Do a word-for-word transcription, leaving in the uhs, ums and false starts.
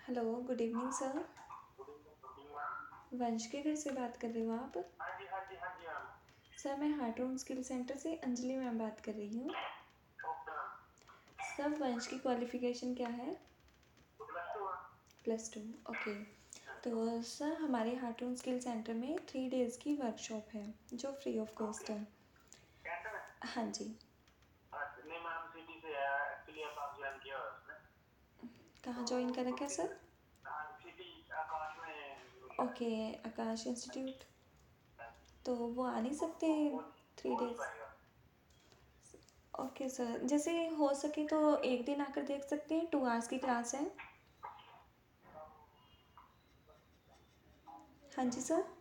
Hello, good evening sir. वंश के घर से बात कर रहे हो आप? हाँ जी हाँ जी हाँ जी मैम। सर मैं हार्ट होम स्किल सेंटर से अंजलि मैम बात कर रही हूँ। Okay ma'am. सर वंश की क्वालिफिकेशन क्या है? Plus two ma'am. Plus two, okay. तो सर हमारे हार्ट होम स्किल सेंटर में थ्री डेज़ की वर्कशॉप है जो फ्री ऑफ कॉस्ट है। कैंटर में? हाँ जी। अच्छा, नहीं मैम सिटी से है एक्चुअली, अब आप ज्वाइन किया है उसने। कहाँ ज्वाइन कर तो रखा है सर? हाँ सिटी आकाश में। Okay, Aakash institute. हाँ, तो वो आ नहीं सकते वो वो थ्री हो नहीं डेज़? पाएगा। ओके सर, जैसे हो सके तो एक दिन आकर देख सकते हैं, टू आवर्स की क्लास है। हाँ जी सर।